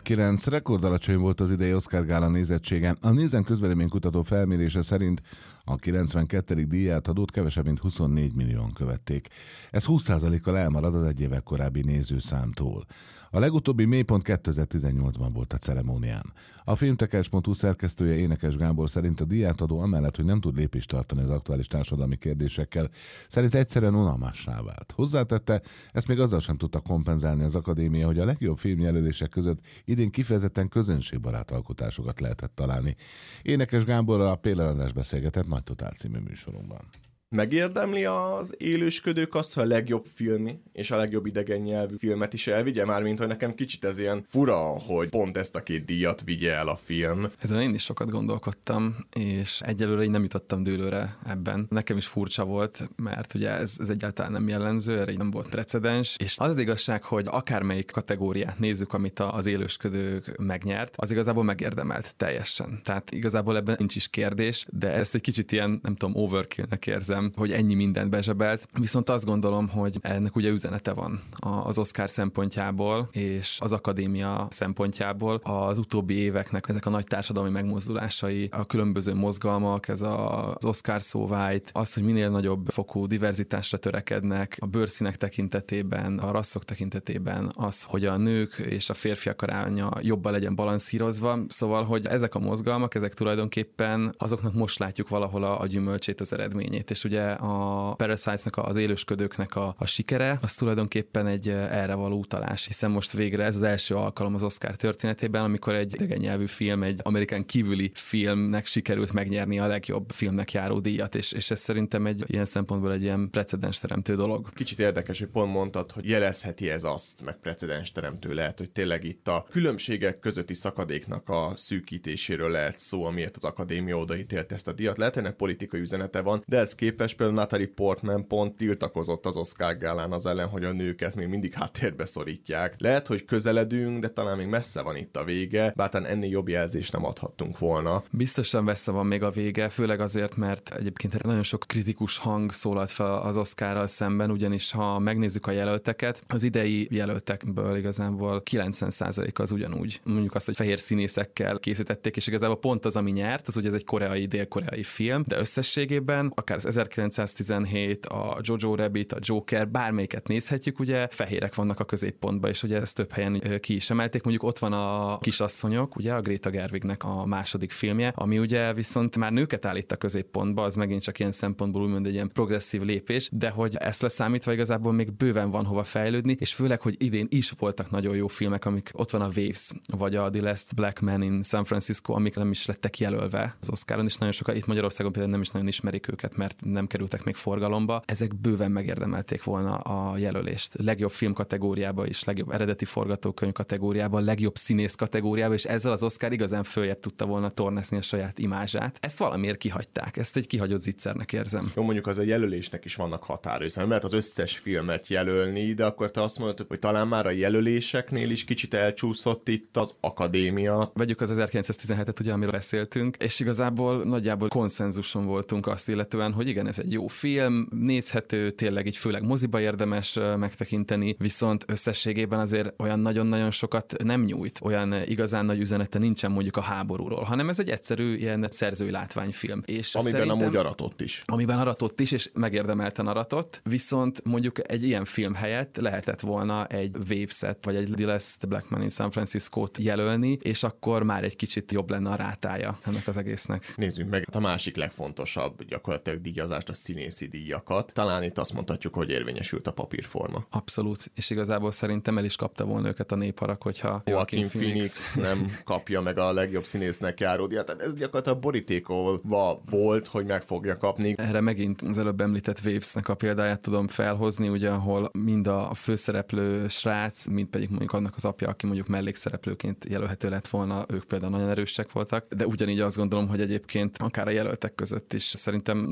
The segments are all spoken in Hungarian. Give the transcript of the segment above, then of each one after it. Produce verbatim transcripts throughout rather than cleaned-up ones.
kétezer-kilenc rekordalacsony volt az idei Oscar-gála nézettsége. A Nézen közvéleménykutató felmérése szerint a kilencvenkettedik díjátadót kevesebb mint huszonnégy millióan követték. Ez húsz százalékkal elmarad az egy évvel korábbi nézőszámtól. A legutóbbi mélypont kétezer-tizennyolcban volt a ceremónián. A filmtekes pont hu szerkesztője Énekes Gábor szerint a díjátadó amellett, hogy nem tud lépést tartani az aktuális társadalmi kérdésekkel, szerint egyszerűen unalmassá vált. Hozzátette, ezt még azzal sem tudta kompenzálni az akadémia, hogy a legjobb filmjelölések között idén kifejezetten közönségbarát alkotásokat lehetett találni. Énekes Gáborral a Péleradás beszélgetett Nagy Totál című műsorunkban. Megérdemli az élősködők azt, hogy a legjobb film és a legjobb idegen nyelvű filmet is elvigye? Mármint, hogy nekem kicsit ez ilyen fura, hogy pont ezt a két díjat vigye el a film. Ezen én is sokat gondolkodtam, és egyelőre én nem jutottam dőlőre ebben. Nekem is furcsa volt, mert ugye ez, ez egyáltalán nem jellemző, erre nem volt precedens, és az az igazság, hogy akármelyik kategóriát nézzük, amit az élősködők megnyert, az igazából megérdemelt teljesen. Tehát igazából ebben nincs is kérdés, de ezt egy kicsit ilyen, nem tudom, overkillnek érzem, hogy ennyi mindent bezsebelt. Viszont azt gondolom, hogy ennek ugye üzenete van az Oscar szempontjából, és az akadémia szempontjából. Az utóbbi éveknek ezek a nagy társadalmi megmozdulásai, a különböző mozgalmak, ez az Oscar so white, az, hogy minél nagyobb fokú diverzitásra törekednek a bőrszínek tekintetében, a rasszok tekintetében, az, hogy a nők és a férfiak aránya jobban legyen balanszírozva. Szóval, hogy ezek a mozgalmak, ezek tulajdonképpen azoknak most látjuk valahol a, a gyümölcsét, az eredményét, és ugye a Parasite-nak, az élősködőknek a, a sikere, az tulajdonképpen egy erre való utalás, hiszen most végre ez az első alkalom az Oscar történetében, amikor egy idegen nyelvű film, egy Amerikán kívüli filmnek sikerült megnyerni a legjobb filmnek járó díjat, és, és ez szerintem egy ilyen szempontból egy ilyen precedens teremtő dolog. Kicsit érdekes, hogy pont mondtad, hogy jelezheti ez azt, meg precedens teremtő lehet, hogy tényleg itt a különbségek közötti szakadéknak a szűkítéséről lehet szó, amiért az akadémia odaítélte ezt a díjat. Lehet, ennek politikai üzenete van, de ez képest például Natalie Portman pont tiltakozott az Oscar gálán az ellen, hogy a nőket még mindig háttérbe szorítják. Lehet, hogy közeledünk, de talán még messze van itt a vége, bár talán ennél jobb jelzést nem adhattunk volna. Biztosan messze van még a vége, főleg azért, mert egyébként nagyon sok kritikus hang szólalt fel az Oscarral szemben, ugyanis ha megnézzük a jelölteket, az idei jelöltekből igazából kilencven százalék az ugyanúgy. Mondjuk azt, hogy fehér színészekkel készítették, és igazából pont az, ami nyert, az ugye ez egy koreai, dél-koreai film, de összességében akár az ezerkilencszáztizenhét, a Jojo Rabbit, a Joker, bármelyiket nézhetjük, ugye fehérek vannak a középpontban, és ugye ezt több helyen ki is emelték. Mondjuk ott van a Kisasszonyok, ugye a Greta Gerwignek a második filmje, ami ugye viszont már nőket állít a középpontba, az megint csak ilyen szempontból úgymond egy ilyen progresszív lépés, de hogy ezt leszámítva igazából még bőven van hova fejlődni, és főleg, hogy idén is voltak nagyon jó filmek, amik ott van a Waves, vagy a The Last Black Man in San Francisco, amik nem is lettek jelölve az Oscaron, és nagyon sokan itt Magyarországon például nem is nagyon ismerik őket, mert nem kerültek még forgalomba. Ezek bőven megérdemelték volna a jelölést. Legjobb film kategóriába is, legjobb eredeti forgatókönyv kategóriába, legjobb színész kategóriába, és ezzel az Oscar igazán följebb tudta volna tornászni a saját imázsát. Ezt valamiért kihagyták. Ezt egy kihagyott zicsernek érzem. Jó, mondjuk az a jelölésnek is vannak határai, nem lehet az összes filmet jelölni, de akkor te azt mondod, hogy talán már a jelöléseknél is kicsit elcsúszott itt az akadémia. Vegyük az ezerkilencszáztizenhetet, ugye, amiről beszéltünk, és igazából nagyjából konszenzuson voltunk azt illetően, hogy igen, ez egy jó film, nézhető, tényleg így főleg moziba érdemes megtekinteni, viszont összességében azért olyan nagyon-nagyon sokat nem nyújt, olyan igazán nagy üzenete nincsen mondjuk a háborúról, hanem ez egy egyszerű ilyen szerzői látványfilm. És amiben amúgy aratott is. Amiben aratott is, és megérdemelten aratott, viszont mondjuk egy ilyen film helyett lehetett volna egy Waves-et, vagy egy The Last Black Man in San Francisco-t jelölni, és akkor már egy kicsit jobb lenne a rátája ennek az egésznek. Nézzük meg a másik legfontosabb gyakorlatilag díjazást, a színészi díjakat. Talán itt azt mondhatjuk, hogy érvényesült a papírforma. Abszolút, és igazából szerintem el is kapta volna őket a népharag, hogyha Joaquin Phoenix. Phoenix nem kapja meg a legjobb színésznek járó díjat. Tehát ez gyakorlatilag borítékolva volt, hogy meg fogja kapni. Erre megint az előbb említett Waves-nek a példáját tudom felhozni, ugye, ahol mind a főszereplő srác, mind pedig mondjuk annak az apja, aki mondjuk mellékszereplőként jelölhető lett volna, ők például nagyon erősek voltak, de ugyanígy azt gondolom, hogy egyébként akár a jelöltek között is szerintem nagyon jó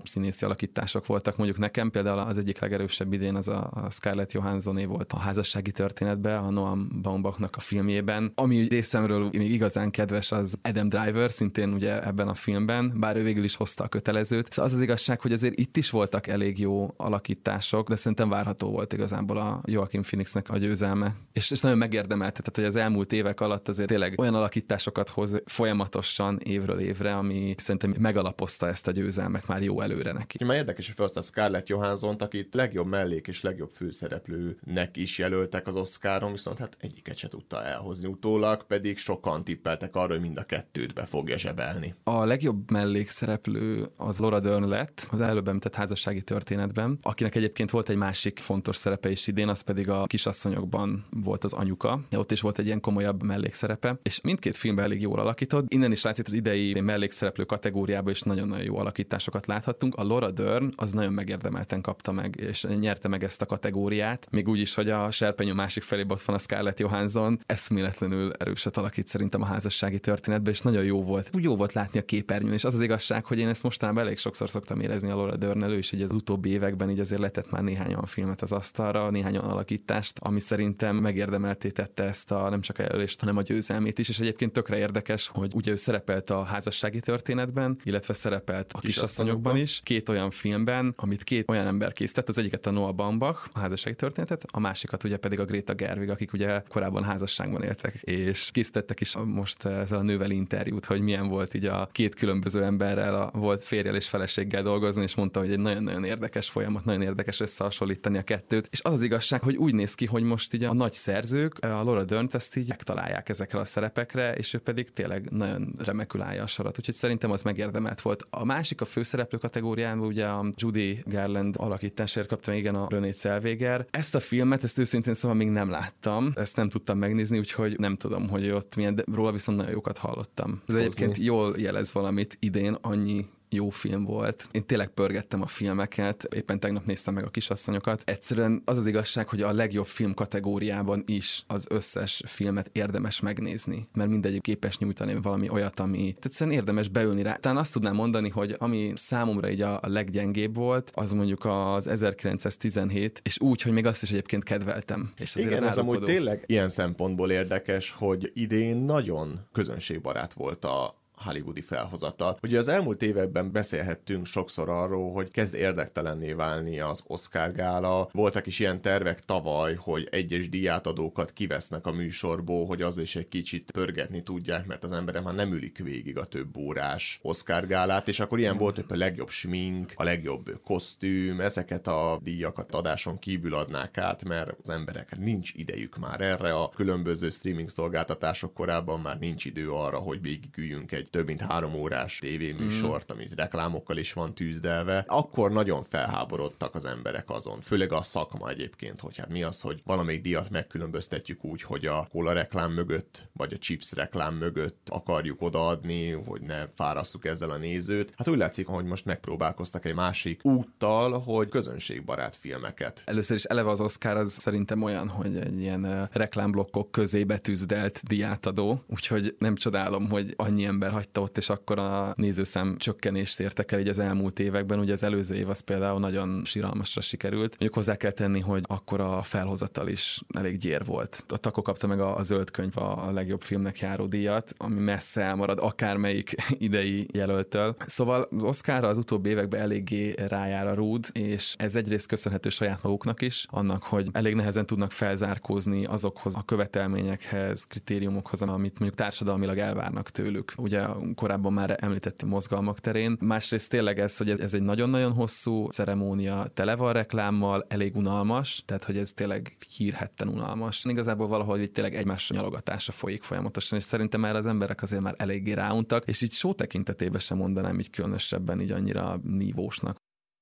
színészi alakítások voltak. Mondjuk nekem például az egyik legerősebb idén az a, a Scarlett Johanssoné volt a Házassági történetben, a Noam Baumbachnak a filmjében. Ami részemről még igazán kedves, az Adam Driver, szintén ugye ebben a filmben, bár ő végül is hozta a kötelezőt. Szóval az az igazság, hogy azért itt is voltak elég jó alakítások, de szerintem várható volt igazából a Joaquin Phoenixnek a győzelme. És, és nagyon megérdemelte, tehát hogy az elmúlt évek alatt azért tényleg olyan alakításokat hoz folyamatosan évről évre, ami szerintem megalapozta ezt a győzelmet már jó előre neki. Már érdekes, hogy felhozta Scarlett Johanssont, akit legjobb mellék és legjobb főszereplőnek is jelöltek az Oscaron, viszont hát egyiket se tudta elhozni utólag, pedig sokan tippeltek arra, hogy mind a kettőt be fogja zsebelni. A legjobb mellékszereplő az Laura Dern lett, az előbb említett Házassági történetben, akinek egyébként volt egy másik fontos szerepe is idén, az pedig a Kisasszonyokban volt az anyuka. Ott is volt egy ilyen komolyabb mellékszerepe, és mindkét filmben elég jól alakított. Innen is látszik, az idei mellékszereplő kategóriában is nagyon-nagyon jó alakításokat láthattunk. A Laura Dern az nagyon megérdemelten kapta meg, és nyerte meg ezt a kategóriát. Még úgy is, hogy a serpenyő másik felében ott van a Scarlett Johansson, eszméletlenül erőset alakít szerintem a Házassági történetben, és nagyon jó volt. Úgy jó volt látni a képernyőn, és az az igazság, hogy én ezt mostanában elég sokszor szoktam érezni a Laura Dern-elő, és így az utóbbi években így azért letett már néhány olyan filmet az asztalra, néhány olyan alakítást, ami szerintem megérdemelté tette ezt a nem csak a jelölést, hanem a győzelmét is, és egyébként tökre érdekes, hogy ugye ő szerepelt a Házassági történetben, illetve szerepelt a Kisasszonyokban is, két olyan filmben, amit két olyan ember készített, az egyiket a Noah Baumbach, a Házassági történetet, a másikat ugye pedig a Greta Gerwig, akik ugye korábban házasságban éltek, és készítettek is most ezzel a nővel interjút, hogy milyen volt így a két különböző emberrel, a volt férjel és feleséggel dolgozni, és mondta, hogy egy nagyon-nagyon érdekes folyamat, nagyon érdekes összehasonlítani a kettőt. És az az igazság, hogy úgy néz ki, hogy most így a nagy szerzők, a Laura Dern-t ezt így megtalálják ezekre a szerepekre, és ő pedig tényleg nagyon remekül állja a sarat. Úgyhogy szerintem az megérdemelt volt. A másik a főszereplő kategóriában ugye a Judy Garland alakításért kapta igen a Renée Zellweger. Ezt a filmet, ezt őszintén szóval még nem láttam, ezt nem tudtam megnézni, úgyhogy nem tudom, hogy ott milyen, de róla viszont nagyon jókat hallottam. Ez egyébként jól jelez valamit, idén annyi jó film volt. Én tényleg pörgettem a filmeket, éppen tegnap néztem meg a Kisasszonyokat. Egyszerűen az az igazság, hogy a legjobb film kategóriában is az összes filmet érdemes megnézni, mert mindegyik képes nyújtani valami olyat, ami egyszerűen érdemes beülni rá. Talán azt tudnám mondani, hogy ami számomra így a leggyengébb volt, az mondjuk az ezerkilencszáztizenhét, és úgy, hogy még azt is egyébként kedveltem. És azért igen, az ez amúgy tényleg ilyen szempontból érdekes, hogy idén nagyon közönségbarát volt a hollywoodi felhozatal. Ugye az elmúlt években beszélhettünk sokszor arról, hogy kezd érdektelenné válni az Oscar gála. Voltak is ilyen tervek tavaly, hogy egyes díjátadókat kivesznek a műsorból, hogy az is egy kicsit pörgetni tudják, mert az emberek már nem ülik végig a több órás Oscar gálát, és akkor ilyen volt, hogy a legjobb smink, a legjobb kosztüm, ezeket a díjakat adáson kívül adnák át, mert az emberek nincs idejük már erre, a különböző streaming szolgáltatások korábban már nincs idő arra, hogy végigüljünk egy több mint három órás tévéműsort, mm. amit reklámokkal is van tűzdelve, akkor nagyon felháborodtak az emberek azon. Főleg a szakma egyébként, hogy hát mi az, hogy valamelyik díjat megkülönböztetjük úgy, hogy a kóla reklám mögött, vagy a chips reklám mögött akarjuk odaadni, hogy ne fárasszuk ezzel a nézőt. Hát úgy látszik, hogy most megpróbálkoztak egy másik úttal, hogy közönségbarát filmeket. Először is eleve az Oscar az szerintem olyan, hogy egy ilyen reklámblokkok közé betűzdelt díjátadó, úgyhogy nem csodálom, hogy annyi ember hagyta ott, és akkor a nézőszám csökkenést értek el így az elmúlt években. Ugye az előző év az például nagyon siralmasra sikerült. Mondjuk hozzá kell tenni, hogy akkor a felhozatal is elég gyér volt. Ott akkor kapta meg a, a Zöld Könyv a legjobb filmnek járó díjat, ami messze elmarad akármelyik idei jelöltől. Szóval az Oscarra az utóbbi években eléggé rájár a rúd, és ez egyrészt köszönhető saját maguknak is, annak, hogy elég nehezen tudnak felzárkózni azokhoz a követelményekhez, kritériumokhoz, amit mondjuk társadalmilag elvárnak tőlük. Ugye korábban már említettem mozgalmak terén. Másrészt tényleg ez, hogy ez egy nagyon-nagyon hosszú ceremónia, tele van reklámmal, elég unalmas, tehát hogy ez tényleg hírhetten unalmas. Igazából valahogy itt tényleg egymás nyalogatása folyik folyamatosan, és szerintem már az emberek azért már eléggé ráuntak, és így show tekintetében sem mondanám így különösebben így annyira nívósnak.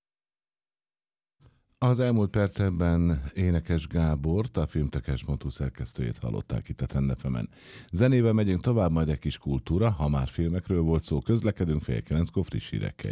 Az elmúlt percekben Énekes Gábort, a Filmtekes Motú szerkesztőjét hallották itt a Trend ef emen. Zenével megyünk tovább, majd egy kis kultúra, ha már filmekről volt szó, közlekedünk fél kilenckor friss hírekkel.